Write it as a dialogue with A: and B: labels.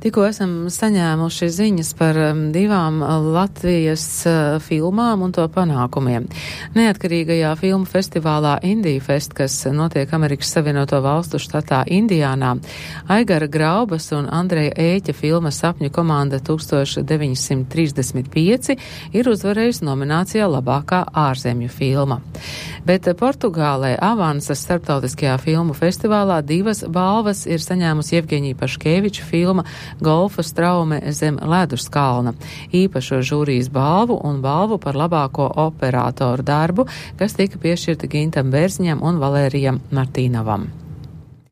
A: Tikko esam saņēmuši ziņas par divām Latvijas filmām un to panākumiem. Neatkarīgajā filmu festivālā Indijfest, kas notiek Amerikas Savienoto Valstu štatā Indiānā, Aigara Graubas un Andreja Ēķa filma Sapņu komanda 1935 ir uzvarējusi nominācijā labākā ārzemju filma. Bet Portugālē Avansas starptautiskajā filmu festivālā divas balvas ir saņēmusi Jevgeņija Paškeviča filma Golfa straume zem ledus kalna, īpašo žūrijas balvu un balvu par labāko operātoru darbu, kas tika piešķirta Gintam Bērziņam un Valērijam Martīnovam.